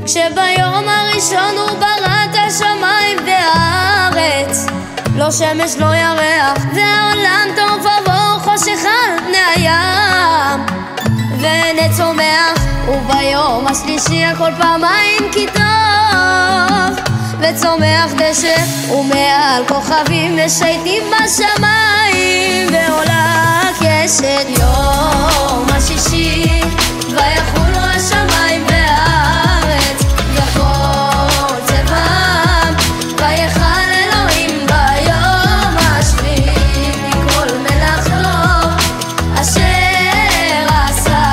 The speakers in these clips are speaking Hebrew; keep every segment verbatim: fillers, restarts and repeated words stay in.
כשביום הראשון הוא ברא את השמיים והארץ, לא שמש לא ירח והעולם טוב ובוהו, חושך על פני הים ואין צומח, וביום השלישי הכל פעמיים כי טוב, וצומח דשא ומעל כוכבים משייטים בשמיים ועולה קשת. יום השישי ויחולו השמיים והארץ וכל צבעם, ויחל אלוהים ביום השביעי מכל מלאכתו אשר עשה.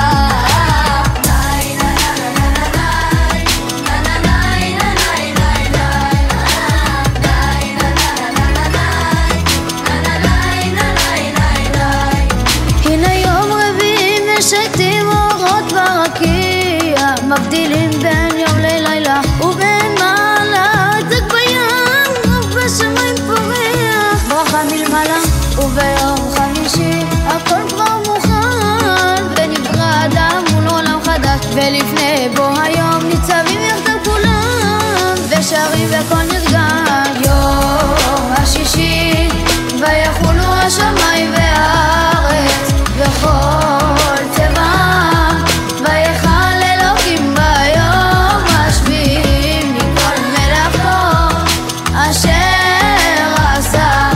הנה יום רביעי משייטים אורות ברקיע, מבדילים בין יום ללילה ובין מעלה, דג בים ובשמיים פורח ברכה מלמעלה. וביום חמישי הכל כבר מוכן ונברא אדם מול עולם חדש, ולפני בו היום ניצבים יחדיו כולם ושרים והכל נרגש. יום השישי ויחולו השמיים והארץ וכל צבעם, ויחל אלוהים ביום השביעי מכל מלאכתו אשר עשה.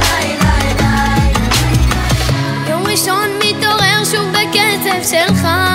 יום ראשון מתעורר שוב בקצב של חג,